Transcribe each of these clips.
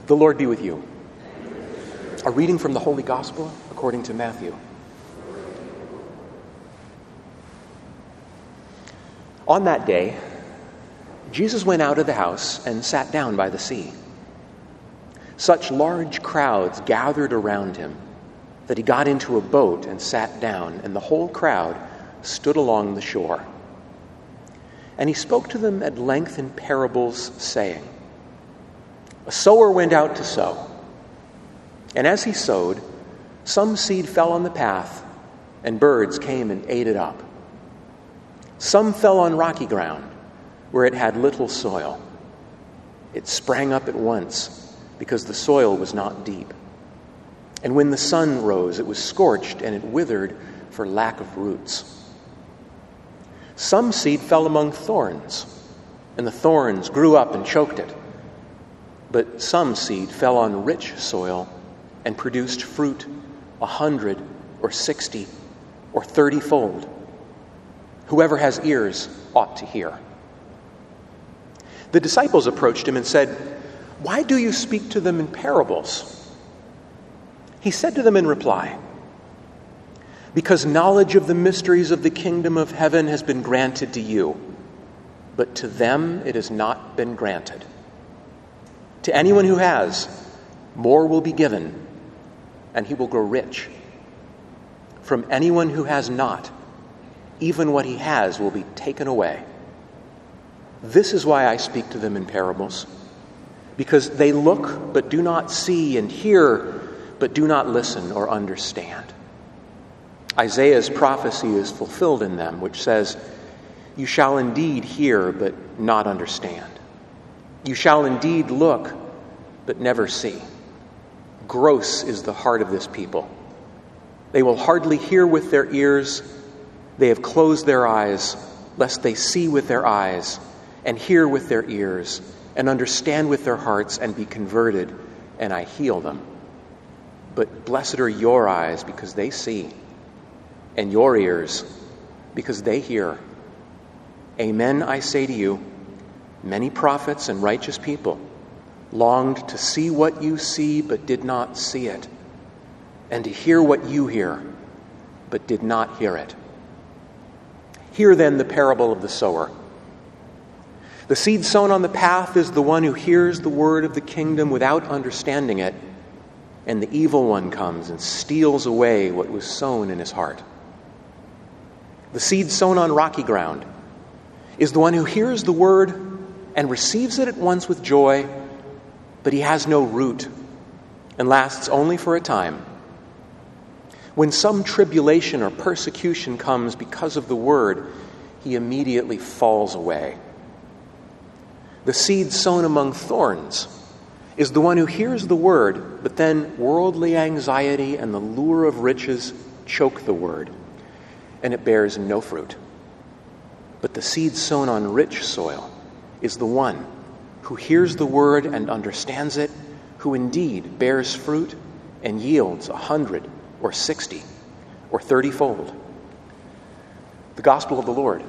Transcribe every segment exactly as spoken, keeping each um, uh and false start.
The Lord be with you. A reading from the Holy Gospel according to Matthew. On that day, Jesus went out of the house and sat down by the sea. Such large crowds gathered around him that he got into a boat and sat down, and the whole crowd stood along the shore. And he spoke to them at length in parables, saying, A sower went out to sow. And as he sowed, some seed fell on the path, and birds came and ate it up. Some fell on rocky ground, where it had little soil. It sprang up at once, because the soil was not deep. And when the sun rose, it was scorched, and it withered for lack of roots. Some seed fell among thorns, and the thorns grew up and choked it. But some seed fell on rich soil and produced fruit a hundred or sixty or thirty-fold. Whoever has ears ought to hear. The disciples approached him and said, Why do you speak to them in parables? He said to them in reply, Because knowledge of the mysteries of the kingdom of heaven has been granted to you, but to them it has not been granted. To anyone who has, more will be given, and he will grow rich. From anyone who has not, even what he has will be taken away. This is why I speak to them in parables, because they look but do not see, and hear but do not listen or understand. Isaiah's prophecy is fulfilled in them, which says, You shall indeed hear but not understand. You shall indeed look but never see. Gross is the heart of this people. They will hardly hear with their ears. They have closed their eyes, lest they see with their eyes, and hear with their ears, and understand with their hearts, and be converted, and I heal them. But blessed are your eyes, because they see, and your ears, because they hear. Amen, I say to you, many prophets and righteous people longed to see what you see, but did not see it, and to hear what you hear, but did not hear it. Hear then the parable of the sower. The seed sown on the path is the one who hears the word of the kingdom without understanding it, and the evil one comes and steals away what was sown in his heart. The seed sown on rocky ground is the one who hears the word and receives it at once with joy, but he has no root and lasts only for a time. When some tribulation or persecution comes because of the word, he immediately falls away. The seed sown among thorns is the one who hears the word, but then worldly anxiety and the lure of riches choke the word, and it bears no fruit. But the seed sown on rich soil is the one who hears the word and understands it, who indeed bears fruit and yields a hundred or sixty or thirty-fold. The Gospel of the Lord.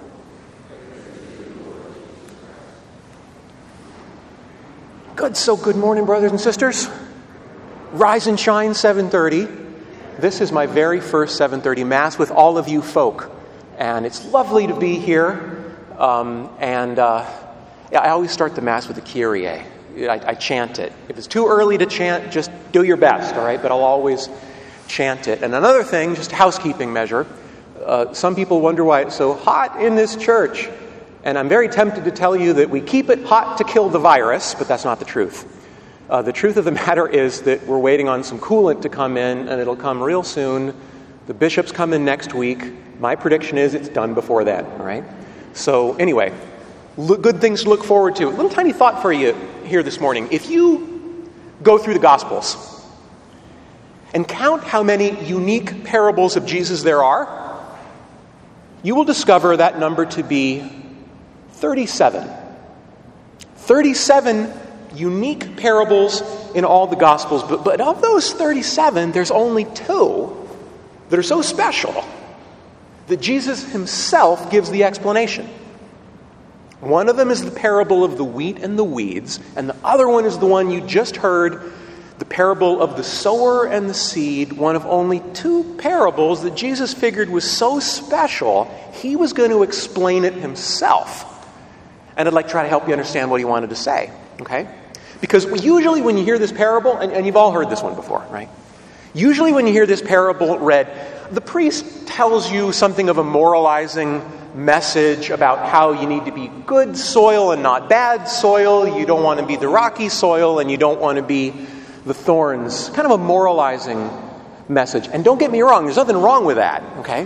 Good, so good morning, brothers and sisters. Rise and shine, seven thirty. This is my very first seven thirty Mass with all of you folk. And it's lovely to be here. Um, and uh, I always start the Mass with a Kyrie. I, I chant it. If it's too early to chant, just do your best, all right? But I'll always chant it. And another thing, just a housekeeping measure. Uh, some people wonder why it's so hot in this church. And I'm very tempted to tell you that we keep it hot to kill the virus, but that's not the truth. Uh, the truth of the matter is that we're waiting on some coolant to come in, and it'll come real soon. The bishops come in next week. My prediction is it's done before that, all right? So anyway, look, good things to look forward to. A little tiny thought for you here this morning. If you go through the Gospels and count how many unique parables of Jesus there are, you will discover that number to be thirty-seven. thirty-seven unique parables in all the Gospels. But, but of those thirty-seven, there's only two that are so special that Jesus himself gives the explanation. One of them is the parable of the wheat and the weeds, and the other one is the one you just heard, the parable of the sower and the seed, one of only two parables that Jesus figured was so special, he was going to explain it himself. And I'd like to try to help you understand what he wanted to say, okay? Because usually when you hear this parable, and, and you've all heard this one before, right? Usually when you hear this parable read, the priest tells you something of a moralizing message about how you need to be good soil and not bad soil. You don't want to be the rocky soil and you don't want to be the thorns. Kind of a moralizing message. And don't get me wrong, there's nothing wrong with that, okay?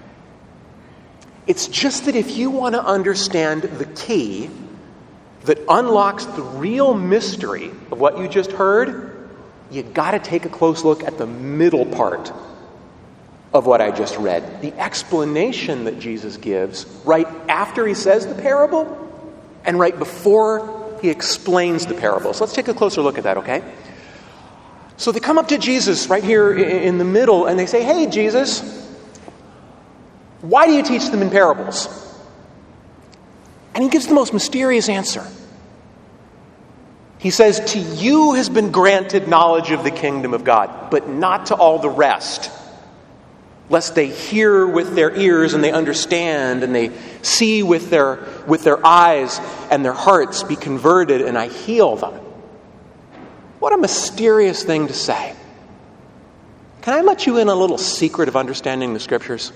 It's just that if you want to understand the key that unlocks the real mystery of what you just heard, you got to take a close look at the middle part of what I just read. The explanation that Jesus gives right after he says the parable and right before he explains the parable. So let's take a closer look at that, okay? So they come up to Jesus right here in the middle and they say, "Hey, Jesus, why do you teach them in parables?" And he gives the most mysterious answer. He says, "To you has been granted knowledge of the kingdom of God, but not to all the rest. Lest they hear with their ears and they understand and they see with their, with their eyes and their hearts be converted and I heal them." What a mysterious thing to say. Can I let you in a little secret of understanding the Scriptures?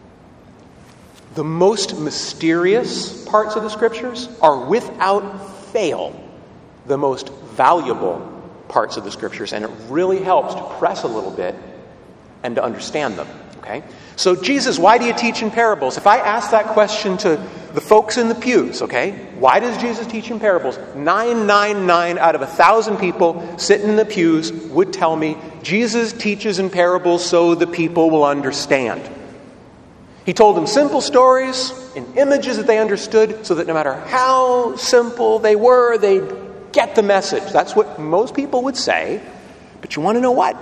The most mysterious parts of the Scriptures are without fail the most valuable parts of the Scriptures, and it really helps to press a little bit and to understand them. Okay? So, Jesus, why do you teach in parables? If I ask that question to the folks in the pews, okay, why does Jesus teach in parables? Nine, nine, nine out of a thousand people sitting in the pews would tell me Jesus teaches in parables so the people will understand. He told them simple stories in images that they understood so that no matter how simple they were, they'd get the message. That's what most people would say. But you want to know what?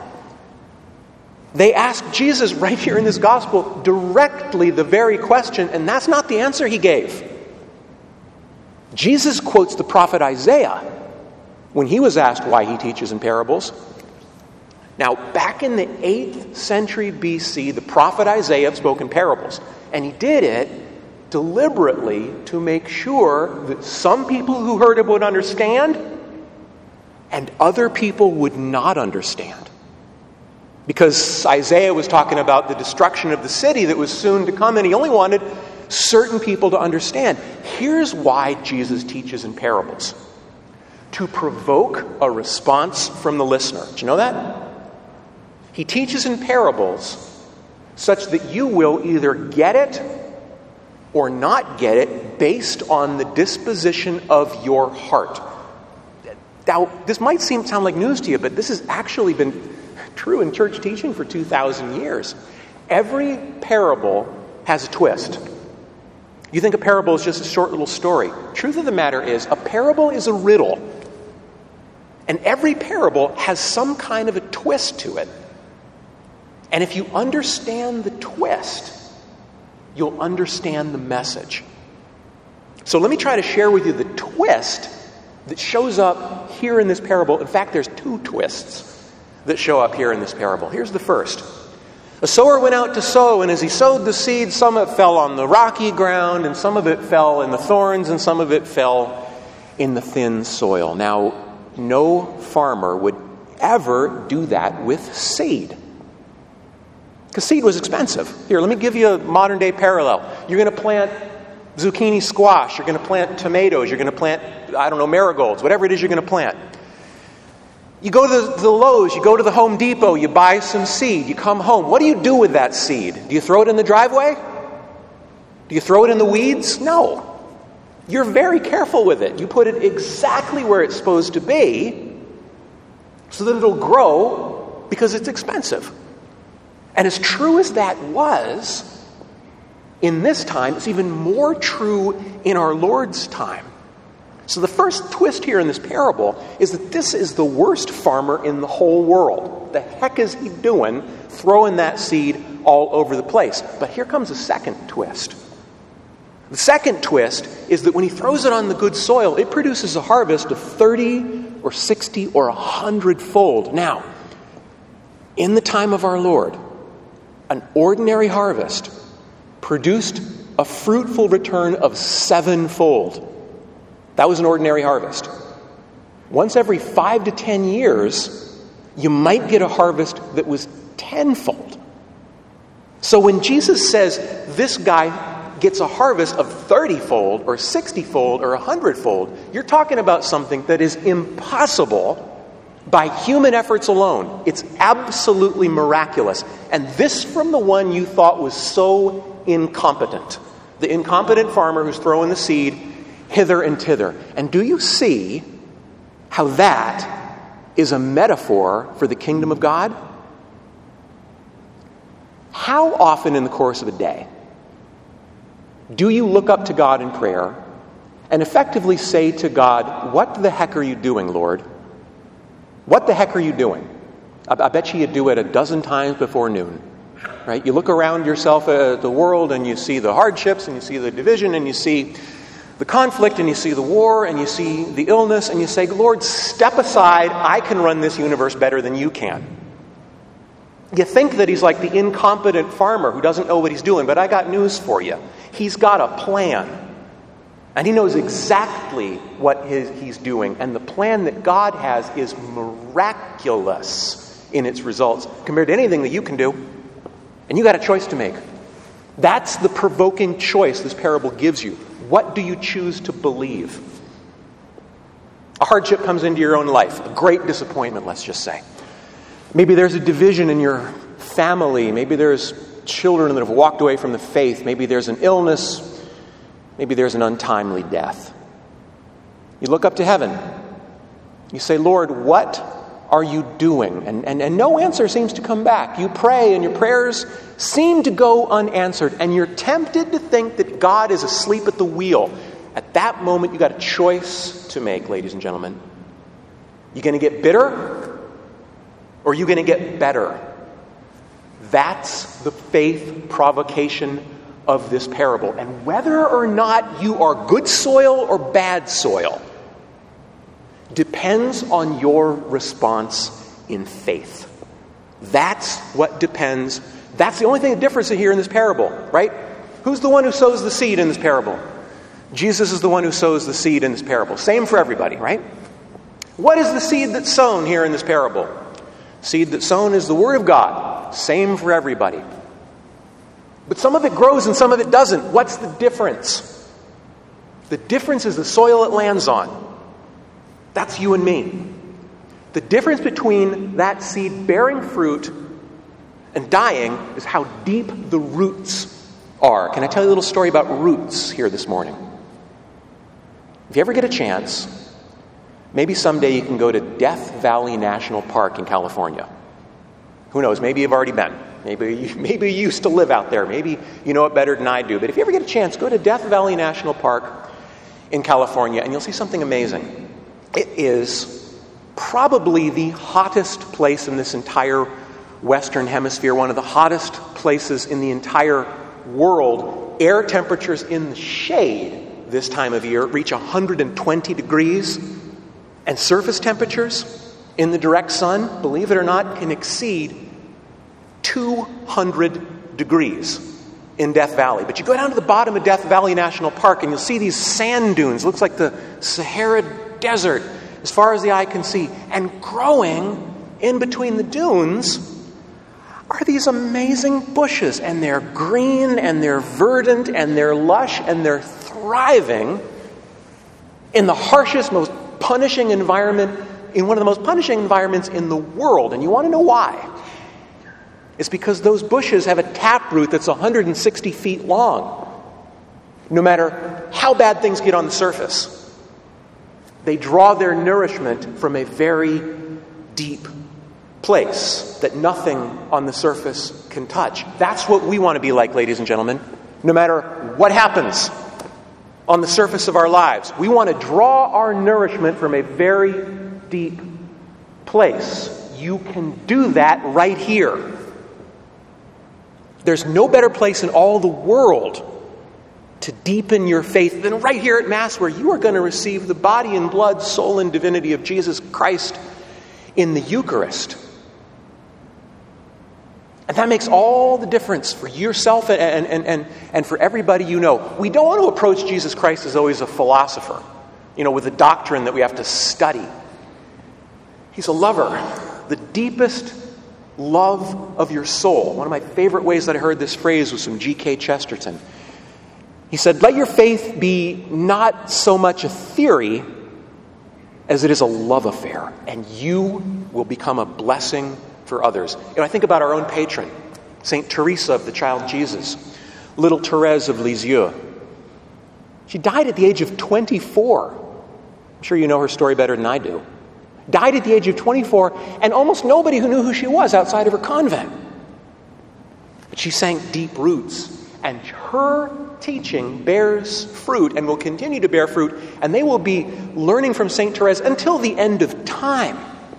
They asked Jesus right here in this gospel directly the very question, and that's not the answer he gave. Jesus quotes the prophet Isaiah when he was asked why he teaches in parables. Now, back in the eighth century B C, the prophet Isaiah spoke in parables, and he did it deliberately to make sure that some people who heard it would understand and other people would not understand. Because Isaiah was talking about the destruction of the city that was soon to come, and he only wanted certain people to understand. Here's why Jesus teaches in parables. To provoke a response from the listener. Did you know that? He teaches in parables such that you will either get it or not get it based on the disposition of your heart. Now, this might seem sound like news to you, but this has actually been true in church teaching for two thousand years. Every parable has a twist. You think a parable is just a short little story. Truth of the matter is, a parable is a riddle. And every parable has some kind of a twist to it. And if you understand the twist, you'll understand the message. So let me try to share with you the twist that shows up here in this parable. In fact, there's two twists that show up here in this parable. Here's the first. A sower went out to sow, and as he sowed the seed, some of it fell on the rocky ground, and some of it fell in the thorns, and some of it fell in the thin soil. Now, no farmer would ever do that with seed, because seed was expensive. Here, let me give you a modern-day parallel. You're going to plant zucchini squash. You're going to plant tomatoes. You're going to plant, I don't know, marigolds, whatever it is you're going to plant. You go to the, the Lowe's, you go to the Home Depot, you buy some seed, you come home. What do you do with that seed? Do you throw it in the driveway? Do you throw it in the weeds? No. You're very careful with it. You put it exactly where it's supposed to be so that it'll grow, because it's expensive. And as true as that was in this time, it's even more true in our Lord's time. So the first twist here in this parable is that this is the worst farmer in the whole world. The heck is he doing throwing that seed all over the place? But here comes a second twist. The second twist is that when he throws it on the good soil, it produces a harvest of thirty or sixty or a hundredfold. Now, in the time of our Lord, an ordinary harvest produced a fruitful return of sevenfold. That was an ordinary harvest. Once every five to ten years, you might get a harvest that was tenfold. So when Jesus says this guy gets a harvest of thirty-fold or sixty-fold or a hundredfold, you're talking about something that is impossible by human efforts alone. It's absolutely miraculous. And this from the one you thought was so incompetent. The incompetent farmer who's throwing the seed hither and thither. And do you see how that is a metaphor for the kingdom of God? How often in the course of a day do you look up to God in prayer and effectively say to God, what the heck are you doing, Lord? What the heck are you doing? I, I bet you you do it a dozen times before noon, right? You look around yourself at the world and you see the hardships and you see the division and you see the conflict and you see the war and you see the illness and you say, Lord, step aside. I can run this universe better than you can. You think that he's like the incompetent farmer who doesn't know what he's doing, but I got news for you. He's got a plan. And he knows exactly what his, he's doing. And the plan that God has is miraculous in its results compared to anything that you can do. And you got a choice to make. That's the provoking choice this parable gives you. What do you choose to believe? A hardship comes into your own life. A great disappointment, let's just say. Maybe there's a division in your family. Maybe there's children that have walked away from the faith. Maybe there's an illness. Maybe there's an untimely death. You look up to heaven. You say, Lord, what are you doing? And, and, and no answer seems to come back. You pray and your prayers seem to go unanswered. And you're tempted to think that God is asleep at the wheel. At that moment, you got a choice to make, ladies and gentlemen. You going to get bitter? Or are you going to get better? That's the faith provocation of this parable. And whether or not you are good soil or bad soil depends on your response in faith. That's what depends. That's the only thing that differs here in this parable, right? Who's the one who sows the seed in this parable? Jesus is the one who sows the seed in this parable. Same for everybody, right? What is the seed that's sown here in this parable? Seed that's sown is the Word of God. Same for everybody. But some of it grows and some of it doesn't. What's the difference? The difference is the soil it lands on. That's you and me. The difference between that seed bearing fruit and dying is how deep the roots are. Can I tell you a little story about roots here this morning? If you ever get a chance, maybe someday you can go to Death Valley National Park in California. Who knows? Maybe you've already been. Maybe you, maybe you used to live out there. Maybe you know it better than I do. But if you ever get a chance, go to Death Valley National Park in California and you'll see something amazing. It is probably the hottest place in this entire Western Hemisphere, one of the hottest places in the entire world. Air temperatures in the shade this time of year reach one hundred twenty degrees, and surface temperatures in the direct sun, believe it or not, can exceed two hundred degrees in Death Valley. But you go down to the bottom of Death Valley National Park and you'll see these sand dunes. It looks like the Sahara Desert as far as the eye can see. And growing in between the dunes are these amazing bushes. And they're green and they're verdant and they're lush and they're thriving in the harshest, most punishing environment, in one of the most punishing environments in the world. And you want to know why? It's because those bushes have a taproot that's one hundred sixty feet long. No matter how bad things get on the surface, they draw their nourishment from a very deep place that nothing on the surface can touch. That's what we want to be like, ladies and gentlemen. No matter what happens on the surface of our lives, we want to draw our nourishment from a very deep place. You can do that right here. There's no better place in all the world to deepen your faith, then right here at Mass, where you are going to receive the body and blood, soul and divinity of Jesus Christ in the Eucharist. And that makes all the difference for yourself and, and, and, and for everybody you know. We don't want to approach Jesus Christ as always a philosopher, you know, with a doctrine that we have to study. He's a lover, the deepest love of your soul. One of my favorite ways that I heard this phrase was from G K Chesterton. He said, let your faith be not so much a theory as it is a love affair, and you will become a blessing for others. You know, I think about our own patron, Saint Teresa of the Child Jesus, little Therese of Lisieux. She died at the age of twenty-four. I'm sure you know her story better than I do. Died at the age of twenty-four, and almost nobody who knew who she was outside of her convent. But she sank deep roots, and her teaching bears fruit and will continue to bear fruit, and they will be learning from Saint Therese until the end of time.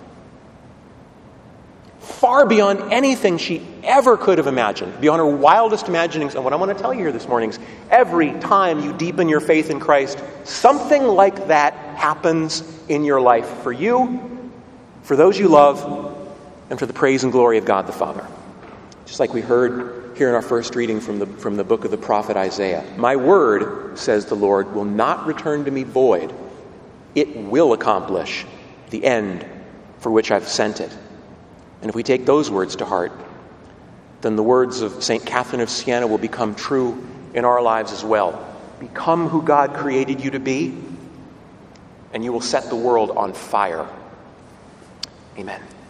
Far beyond anything she ever could have imagined, beyond her wildest imaginings. And what I want to tell you here this morning is every time you deepen your faith in Christ, something like that happens in your life for you, for those you love, and for the praise and glory of God the Father. Just like we heard here in our first reading from the, from the book of the prophet Isaiah. My word, says the Lord, will not return to me void. It will accomplish the end for which I've sent it. And if we take those words to heart, then the words of Saint Catherine of Siena will become true in our lives as well. Become who God created you to be, and you will set the world on fire. Amen.